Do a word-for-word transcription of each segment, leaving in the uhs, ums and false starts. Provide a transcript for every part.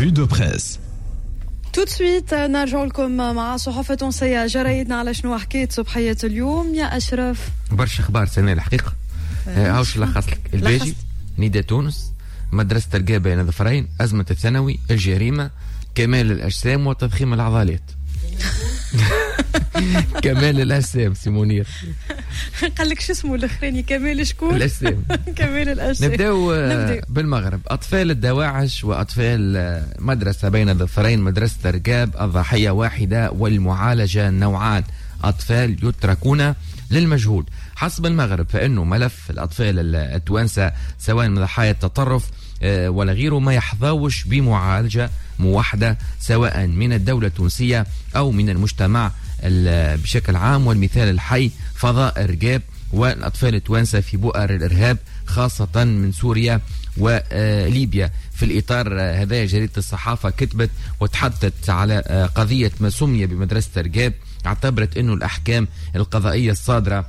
revue de presse. tout de suite نرجع لكم مع صحافة تونسية جرايدنا على شنو حكيت صبحية اليوم يا أشرف. برشا أخبار سنة الحقيقة. هاوش لخص لك الباجي، نداء تونس، مدرسة القاء بين ظفرين، أزمة الثانوي، الجريمة، كمال الأجسام وتضخيم العضلات. كمال الأجسام سيمونير. قال لك شو اسمه الاخراني كمال شكون؟ الأجسام. كمال الأجسام. نبداو بالمغرب. أطفال الدواعش وأطفال مدرسة بين ظفرين، مدرسة رقاب، الضحية واحدة والمعالجة نوعان، أطفال يتركون للمجهول. حسب المغرب فإنه ملف الأطفال التوانسة سواء من ضحايا التطرف ولا غيره ما يحظوش بمعالجة موحدة سواء من الدولة التونسية أو من المجتمع بشكل عام. والمثال الحي فضاء رقاب والأطفال التوانسة في بؤر الإرهاب خاصة من سوريا وليبيا. في الإطار هذا جريدة الصحافة كتبت وتحدثت على قضية ما سمي بمدرسة رقاب، اعتبرت أنه الأحكام القضائية الصادرة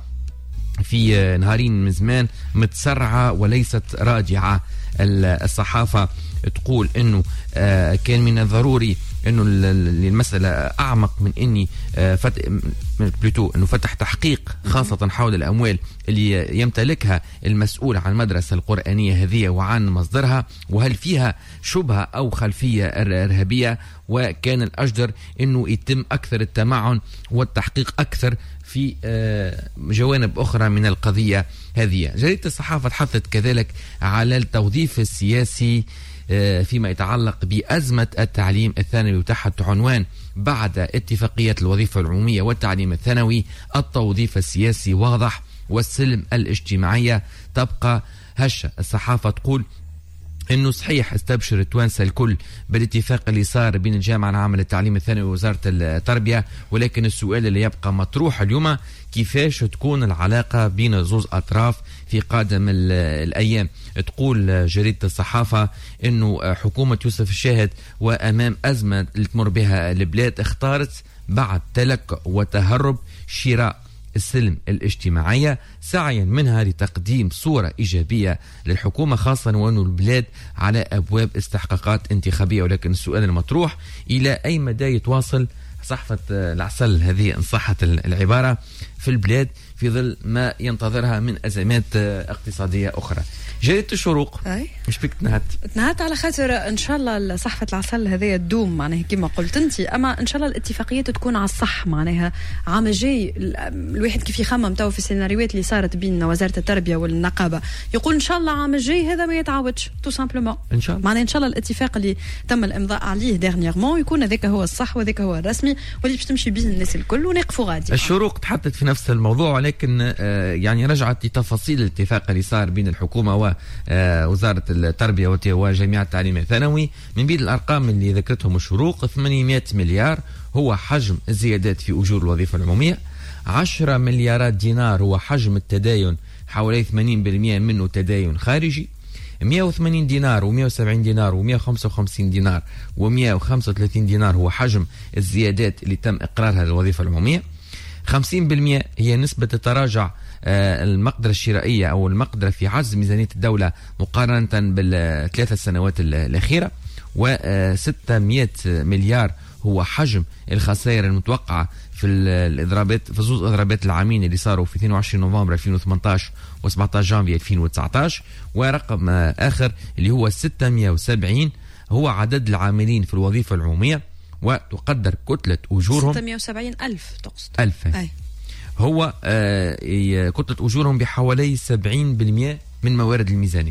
في نهارين من زمان متسرعة وليست راجعة. الصحافة تقول انه كان من الضروري انه المسألة اعمق من اني فتح بلوتو انه فتح تحقيق خاصة حول الاموال اللي يمتلكها المسؤول عن المدرسة القرآنية هذه وعن مصدرها وهل فيها شبهة او خلفية ارهابية، وكان الاجدر انه يتم اكثر التمعن والتحقيق اكثر في جوانب أخرى من القضية هذه. جريدة الصحافة تحدثت كذلك على التوظيف السياسي فيما يتعلق بأزمة التعليم الثانوي وتحت عنوان بعد اتفاقية الوظيفة العمومية والتعليم الثانوي التوظيف السياسي واضح والسلم الاجتماعية تبقى هشة. الصحافة تقول انه صحيح استبشر التوانسه الكل بالاتفاق اللي صار بين الجامعه العامه للتعليم الثانوي ووزاره التربيه، ولكن السؤال اللي يبقى مطروح اليوم كيفاش تكون العلاقه بين زوز اطراف في قادم الايام. تقول جريده الصحافه انه حكومه يوسف الشاهد وامام ازمه اللي تمر بها البلاد اختارت بعد تلك وتهرب شراء السلم الاجتماعية سعيا منها لتقديم صورة إيجابية للحكومة، خاصة وأن البلاد على أبواب استحقاقات انتخابية. ولكن السؤال المطروح إلى أي مدى يتواصل صحفة العسل هذه إن صحت العبارة في البلاد في ظل ما ينتظرها من أزمات اقتصادية أخرى. جريدة الشروق أي. مش بك تنهت تنهت على خاطر ان شاء الله صحفة العسل هذه تدوم معناها كما قلت انت، اما ان شاء الله الاتفاقيات تكون على الصح معناها عام الجاي. الواحد كيف يخمم تو في السيناريوهات اللي صارت بين وزارة التربية والنقابة يقول ان شاء الله عام الجاي هذا ما يتعاودش تو سامبلومون ان شاء الله. معناها ان شاء الله الاتفاق اللي تم الامضاء عليه ديرنييرمون يكون هذاك هو الصح وهذاك هو الرسمي واللي باش تمشي به الناس الكل ونقفوا غادي. الشروق تحدثت في نفس الموضوع ولكن يعني رجعت لتفاصيل الاتفاق اللي صار بين الحكومة و وزارة التربية وجميع التعليم الثانوي. من بين الأرقام اللي ذكرتهم الشروق ثمانمائة مليار هو حجم الزيادات في أجور الوظيفة العمومية، عشرة مليارات دينار هو حجم التداين حوالي ثمانين بالمئة منه تداين خارجي، مئة وثمانين دينار ومئة وسبعين دينار ومئة وخمسة وخمسين دينار ومئة وخمسة وثلاثين دينار هو حجم الزيادات اللي تم إقرارها للوظيفة العمومية. خمسين بالمئة هي نسبة تراجع المقدرة الشرائية أو المقدرة في عجز ميزانية الدولة مقارنة بالثلاثة سنوات الأخيرة، وستمائة مليار هو حجم الخسائر المتوقعة في الإضرابات في زوز إضرابات العامين اللي صاروا في اثنين وعشرين نوفمبر ألفين وثمانية عشر و سبعة عشر جانفي ألفين وتسعة عشر. ورقم آخر اللي هو ستمائة وسبعين هو عدد العاملين في الوظيفة العمومية وتقدر كتلة أجورهم ستمائة وسبعين ألف تقصد ألف أي. هو آه كتلة أجورهم بحوالي سبعين بالمئة من موارد الميزانية.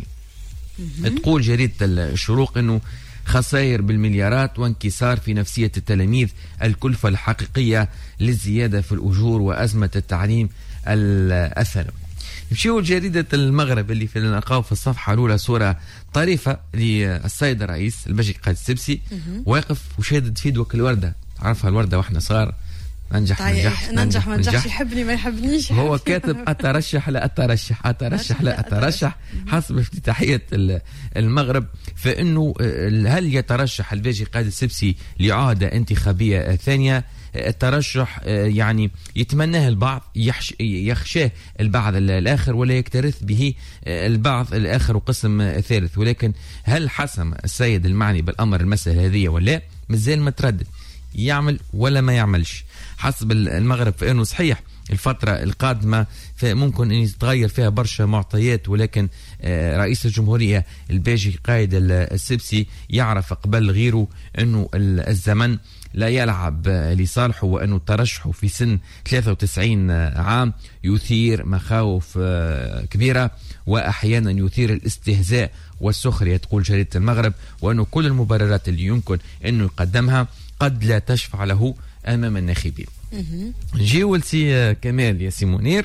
تقول جريدة الشروق أنه خسائر بالمليارات وانكسار في نفسية التلاميذ الكلفة الحقيقية للزيادة في الأجور وأزمة التعليم الثانوي. نمشيو لجريدة المغرب اللي في نلقاو في الصفحة الأولى صورة طريفة للسيد الرئيس الباجي قائد السبسي واقف وشادد في يد وكل وردة، عرفها الوردة واحنا صغار ننجح طيب ننجح ننجح ما ننجحش، يحبني ما يحبنيش. هو كاتب أترشح لا أترشح أترشح لا أترشح حسب افتتاحية المغرب. فإنه هل يترشح الباجي قائد السبسي لعهدة انتخابية ثانية؟ الترشح يعني يتمناه البعض، يخشاه البعض الآخر، ولا يكترث به البعض الآخر وقسم ثالث. ولكن هل حسم السيد المعني بالأمر المسألة هذه ولا مازال متردد يعمل ولا ما يعملش حسب المغرب؟ فإنه صحيح الفترة القادمة فممكن أن يتغير فيها برشا معطيات، ولكن رئيس الجمهورية الباجي قائد السبسي يعرف قبل غيره أنه الزمن لا يلعب لصالحه، وأنه ترشحه في سن ثلاثة وتسعين عام يثير مخاوف كبيرة، وأحيانا يثير الاستهزاء والسخرية تقول جريدة المغرب، وأنه كل المبررات اللي يمكن أنه يقدمها قد لا تشفع له أمام الناخبين. نجيو لسي كمال يا سي منير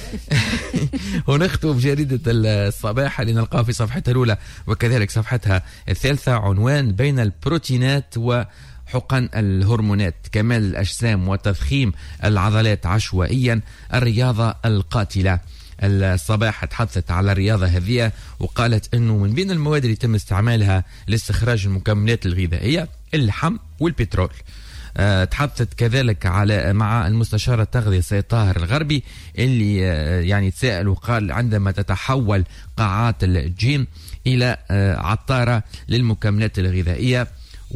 ونختم بجريدة الصباح اللي نلقاها في صفحتها الأولى وكذلك صفحتها الثالثة، عنوان بين البروتينات وحقن الهرمونات، كمال الأجسام وتضخيم العضلات عشوائيا، الرياضة القاتلة. الصباح تحدثت على الرياضة هذه وقالت أنه من بين المواد اللي يتم استعمالها لاستخراج المكملات الغذائية اللحم والبترول. أه تحدثت كذلك على مع المستشار التغذية سيد طاهر الغربي اللي أه يعني تساءل وقال عندما تتحول قاعات الجيم إلى أه عطارة للمكملات الغذائية،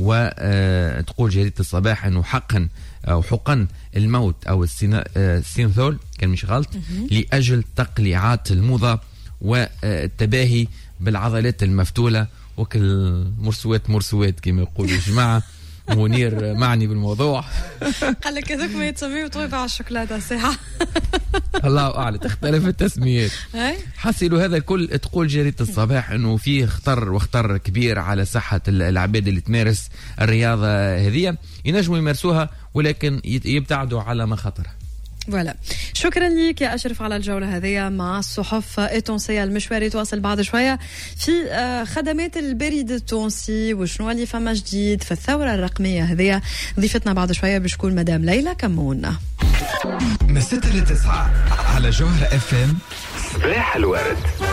وتقول جريدة الصباح أنه حقن أو حقن الموت أو السينثول كان مش غلط لأجل تقليعات الموضة والتباهي بالعضلات المفتولة. وكل مرسوات مرسوات كما يقولوا الجماعة. منير معني بالموضوع قال لك هذوك ما يتسميوا طويبة على الشوكولاتة ساعة الله أعلم تختلف التسميات. حصلوا هذا الكل تقول جريدة الصباح أنه فيه خطر وخطر كبير على صحة العباد اللي تمارس الرياضة هذه، ينجموا يمارسوها ولكن يبتعدوا على مخاطرها. فوالا شكرا لك يا أشرف على الجولة هذه مع الصحف التونسية. المشوار يتواصل بعد شوية في خدمات البريد التونسي وشنو اللي فما جديد في الثورة الرقمية هذه. ضيفتنا بعد شوية بشكون مدام ليلى كمون من ستة لتسعة على جوهر اف ام. صباح الورد.